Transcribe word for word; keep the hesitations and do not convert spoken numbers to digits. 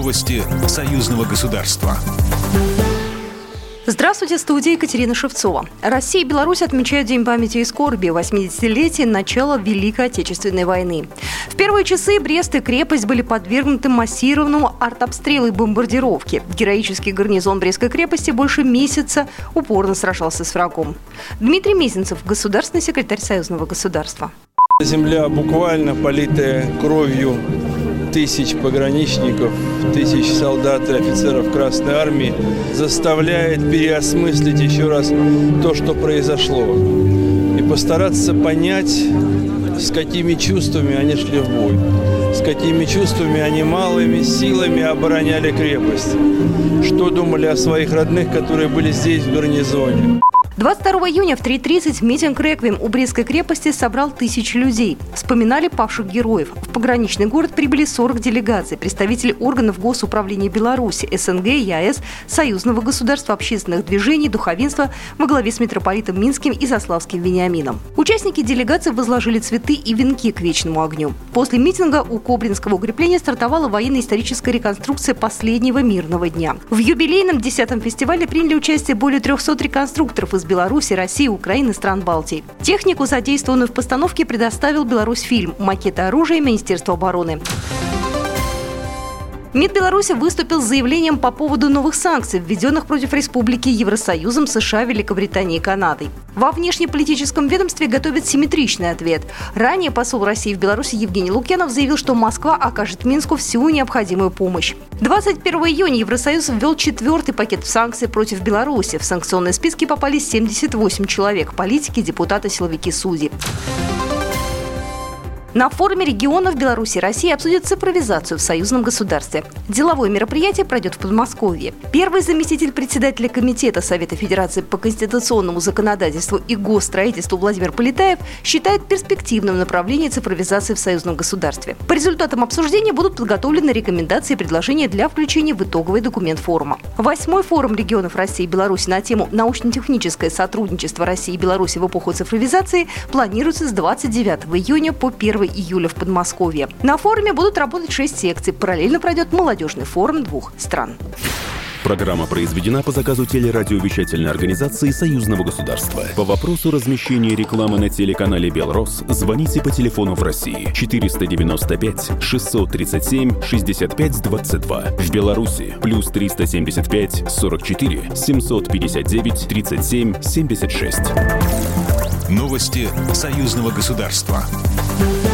Новости союзного государства. Здравствуйте, в студии Екатерина Шевцова. Россия и Беларусь отмечают День памяти и скорби, восьмидесятилетие начала Великой Отечественной войны. В первые часы Брест и крепость были подвергнуты массированному артобстрелу и бомбардировке. Героический гарнизон Брестской крепости больше месяца упорно сражался с врагом. Дмитрий Мезенцев, государственный секретарь союзного государства. Земля, буквально политая кровью тысяч пограничников, тысяч солдат и офицеров Красной Армии, заставляет переосмыслить еще раз то, что произошло, и постараться понять, с какими чувствами они шли в бой, с какими чувствами они малыми силами обороняли крепость, что думали о своих родных, которые были здесь в гарнизоне. двадцать второго июня в три тридцать митинг «Реквием» у Брестской крепости собрал тысячи людей. Вспоминали павших героев. В пограничный город прибыли сорок делегаций, представители органов Госуправления Беларуси, СНГ, ЕАЭС, союзного государства, общественных движений, духовенства во главе с митрополитом Минским и Заславским Вениамином. Участники делегации возложили цветы и венки к вечному огню. После митинга у Кобринского укрепления стартовала военно-историческая реконструкция последнего мирного дня. В юбилейном десятом фестивале приняли участие более трехсот реконструкторов из Беларуси, России, Украины, стран Балтии. Технику, задействованную в постановке, предоставил Беларусьфильм, макеты оружия Министерства обороны. МИД Беларуси выступил с заявлением по поводу новых санкций, введенных против республики Евросоюзом, США, Великобританией и Канадой. Во внешнеполитическом ведомстве готовят симметричный ответ. Ранее посол России в Беларуси Евгений Лукьянов заявил, что Москва окажет Минску всю необходимую помощь. двадцать первого июня Евросоюз ввел четвертый пакет санкций против Беларуси. В санкционные списки попали семьдесят восемь человек – политики, депутаты, силовики, судьи. На форуме регионов Беларуси и России обсудят цифровизацию в союзном государстве. Деловое мероприятие пройдет в Подмосковье. Первый заместитель председателя Комитета Совета Федерации по конституционному законодательству и госстроительству Владимир Полетаев считает перспективным направление цифровизации в союзном государстве. По результатам обсуждения будут подготовлены рекомендации и предложения для включения в итоговый документ форума. Восьмой форум регионов России и Беларуси на тему «Научно-техническое сотрудничество России и Беларуси в эпоху цифровизации» планируется с двадцать девятого июня по первого июля в Подмосковье. На форуме будут работать шесть секций. Параллельно пройдет молодежный форум двух стран. Программа произведена по заказу телерадиовещательной организации Союзного государства. По вопросу размещения рекламы на телеканале «Белрос» звоните по телефону в России четыреста девяносто пять шестьсот тридцать семь шестьдесят пять двадцать два. В Беларуси плюс триста семьдесят пять сорок четыре семьсот пятьдесят девять тридцать семь семьдесят шесть. Новости союзного государства.